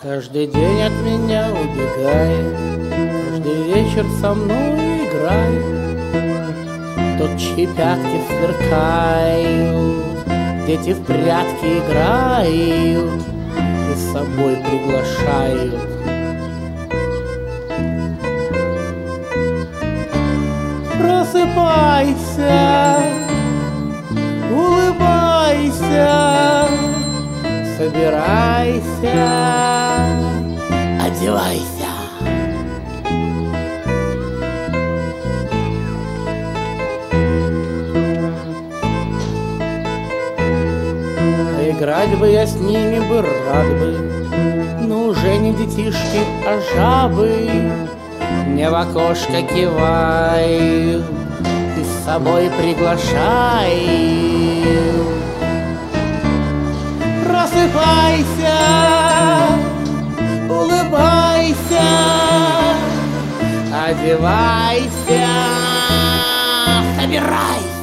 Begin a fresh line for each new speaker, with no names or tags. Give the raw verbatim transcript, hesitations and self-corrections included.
Каждый день от меня убегает, каждый вечер со мной играет. Тот, чьи пятки сверкают, дети в прятки играют и с собой приглашают. Просыпайся, улыбайся, собирайся, одевайся. Играть бы я с ними бы рад бы, но уже не детишки, а жабы. Мне в окошко кивают и с собой приглашают. Просыпайся, улыбайся, одевайся, собирайся.